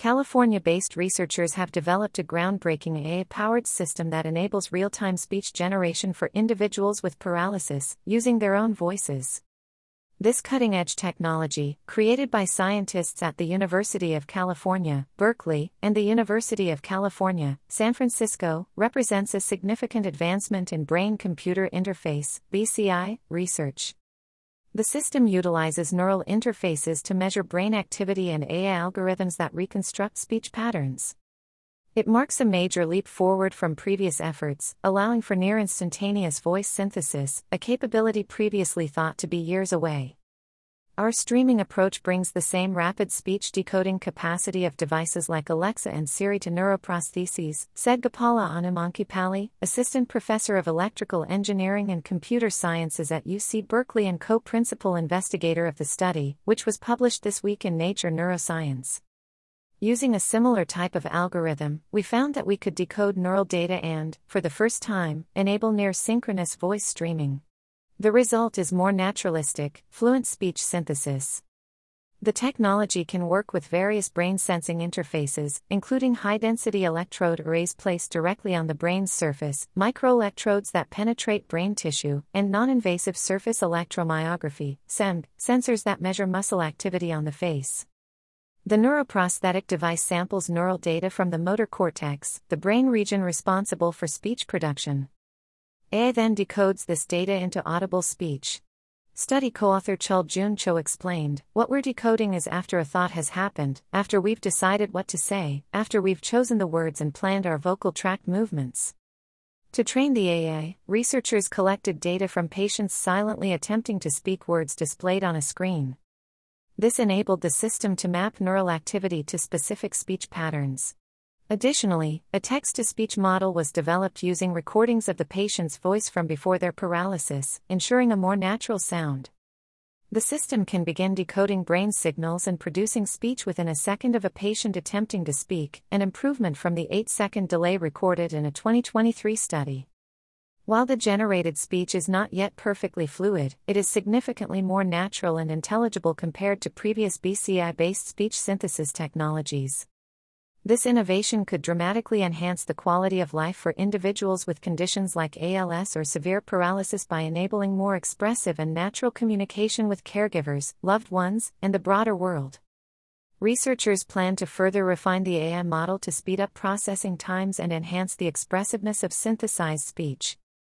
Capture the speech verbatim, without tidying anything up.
California-based researchers have developed a groundbreaking A I-powered system that enables real-time speech generation for individuals with paralysis, using their own voices. This cutting-edge technology, created by scientists at the University of California, Berkeley, and the University of California, San Francisco, represents a significant advancement in brain-computer interface (B C I) research. The system utilizes neural interfaces to measure brain activity and A I algorithms that reconstruct speech patterns. It marks a major leap forward from previous efforts, allowing for near-instantaneous voice synthesis, a capability previously thought to be years away. Our streaming approach brings the same rapid speech decoding capacity of devices like Alexa and Siri to neuroprostheses, said Gopala Anumankipalli, Assistant Professor of Electrical Engineering and Computer Sciences at U C Berkeley and co-principal investigator of the study, which was published this week in Nature Neuroscience. Using a similar type of algorithm, we found that we could decode neural data and, for the first time, enable near-synchronous voice streaming. The result is more naturalistic, fluent speech synthesis. The technology can work with various brain-sensing interfaces, including high-density electrode arrays placed directly on the brain's surface, microelectrodes that penetrate brain tissue, and non-invasive surface electromyography (S E M G) sensors that measure muscle activity on the face. The neuroprosthetic device samples neural data from the motor cortex, the brain region responsible for speech production. A I then decodes this data into audible speech. Study co-author Chul Jun Cho explained, "What we're decoding is after a thought has happened, after we've decided what to say, after we've chosen the words and planned our vocal tract movements." To train the A I, researchers collected data from patients silently attempting to speak words displayed on a screen. This enabled the system to map neural activity to specific speech patterns. Additionally, a text-to-speech model was developed using recordings of the patient's voice from before their paralysis, ensuring a more natural sound. The system can begin decoding brain signals and producing speech within a second of a patient attempting to speak, an improvement from the eight-second delay recorded in a twenty twenty-three study. While the generated speech is not yet perfectly fluid, it is significantly more natural and intelligible compared to previous B C I-based speech synthesis technologies. This innovation could dramatically enhance the quality of life for individuals with conditions like A L S or severe paralysis by enabling more expressive and natural communication with caregivers, loved ones, and the broader world. Researchers plan to further refine the A I model to speed up processing times and enhance the expressiveness of synthesized speech.